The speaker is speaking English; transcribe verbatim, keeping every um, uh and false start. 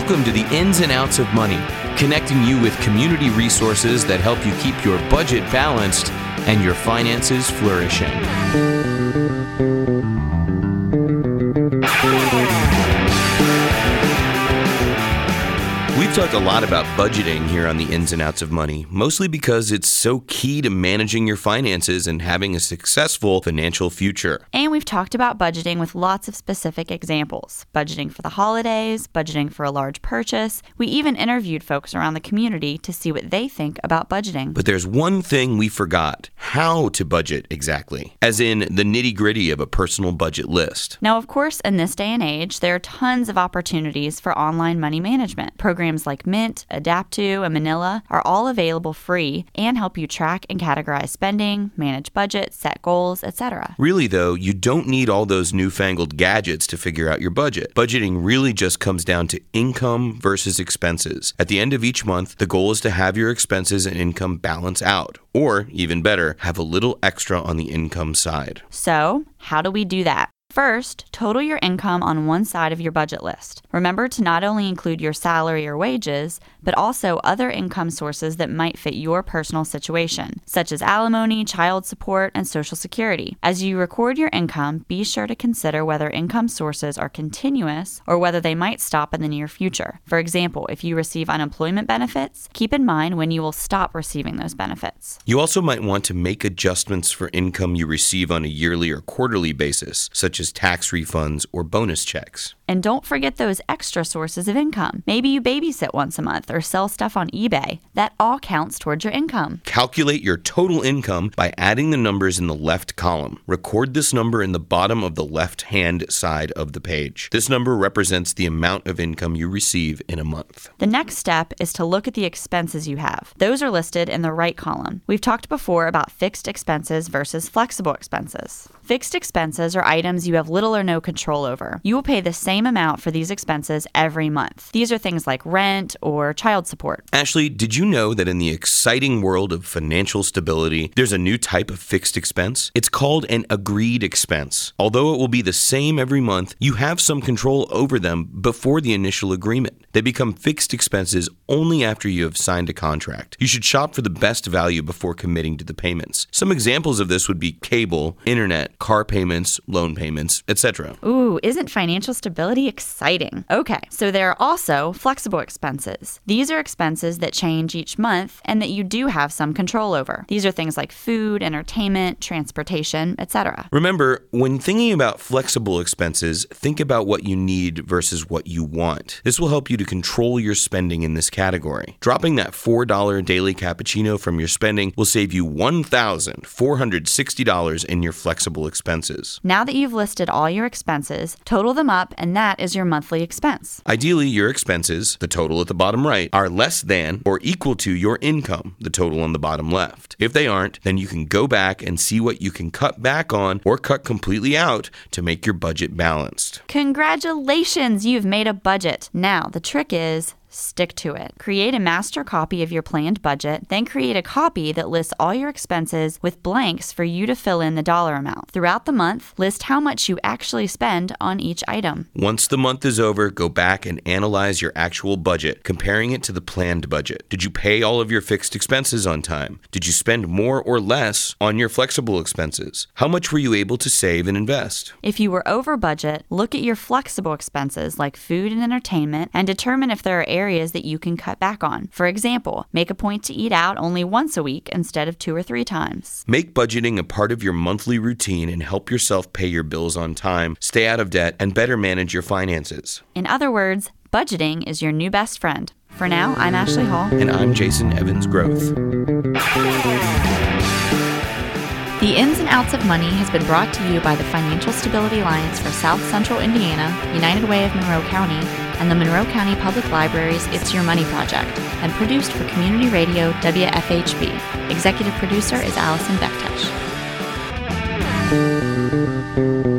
Welcome to the Ins and Outs of Money, connecting you with community resources that help you keep your budget balanced and your finances flourishing. We've talked a lot about budgeting here on the Ins and Outs of Money, mostly because it's so key to managing your finances and having a successful financial future. And we've talked about budgeting with lots of specific examples. Budgeting for the holidays, budgeting for a large purchase. We even interviewed folks around the community to see what they think about budgeting. But there's one thing we forgot: how to budget exactly, as in the nitty-gritty of a personal budget list. Now, of course, in this day and age, there are tons of opportunities for online money management. Programs like Mint, Adaptoo, and Manila are all available free and help you track and categorize spending, manage budgets, set goals, et cetera. Really, though, you don't need all those newfangled gadgets to figure out your budget. Budgeting really just comes down to income versus expenses. At the end of each month, the goal is to have your expenses and income balance out, or even better, have a little extra on the income side. So, how do we do that? First, total your income on one side of your budget list. Remember to not only include your salary or wages, but also other income sources that might fit your personal situation, such as alimony, child support, and Social Security. As you record your income, be sure to consider whether income sources are continuous or whether they might stop in the near future. For example, if you receive unemployment benefits, keep in mind when you will stop receiving those benefits. You also might want to make adjustments for income you receive on a yearly or quarterly basis, such as tax refunds or bonus checks. And don't forget those extra sources of income. Maybe you babysit once a month or sell stuff on eBay. That all counts towards your income. Calculate your total income by adding the numbers in the left column. Record this number in the bottom of the left-hand side of the page. This number represents the amount of income you receive in a month. The next step is to look at the expenses you have. Those are listed in the right column. We've talked before about fixed expenses versus flexible expenses. Fixed expenses are items you have little or no control over. You will pay the same amount for these expenses every month. These are things like rent or child support. Ashley, did you know that in the exciting world of financial stability, there's a new type of fixed expense? It's called an agreed expense. Although it will be the same every month, you have some control over them before the initial agreement. They become fixed expenses only after you have signed a contract. You should shop for the best value before committing to the payments. Some examples of this would be cable, internet, car payments, loan payments, et cetera. Ooh, isn't financial stability exciting? Okay, so there are also flexible expenses. These are expenses that change each month and that you do have some control over. These are things like food, entertainment, transportation, et cetera. Remember, when thinking about flexible expenses, think about what you need versus what you want. This will help you to control your spending in this category. Dropping that four dollars daily cappuccino from your spending will save you one thousand four hundred sixty dollars in your flexible expenses. Now that you've listed all your expenses, total them up, and that is your monthly expense. Ideally, your expenses, the total at the bottom right, are less than or equal to your income, the total on the bottom left. If they aren't, then you can go back and see what you can cut back on or cut completely out to make your budget balanced. Congratulations, you've made a budget. Now, the trick is stick to it. Create a master copy of your planned budget, then create a copy that lists all your expenses with blanks for you to fill in the dollar amount. Throughout the month, list how much you actually spend on each item. Once the month is over, go back and analyze your actual budget, comparing it to the planned budget. Did you pay all of your fixed expenses on time? Did you spend more or less on your flexible expenses? How much were you able to save and invest? If you were over budget, look at your flexible expenses like food and entertainment and determine if there are areas areas that you can cut back on. For example, make a point to eat out only once a week instead of two or three times. Make budgeting a part of your monthly routine and help yourself pay your bills on time, stay out of debt, and better manage your finances. In other words, budgeting is your new best friend. For now, I'm Ashley Hall. And I'm Jason Evans Groth. The Ins and Outs of Money has been brought to you by the Financial Stability Alliance for South Central Indiana, United Way of Monroe County, and the Monroe County Public Library's It's Your Money Project, and produced for Community Radio W F H B. Executive producer is Allison Bektesh.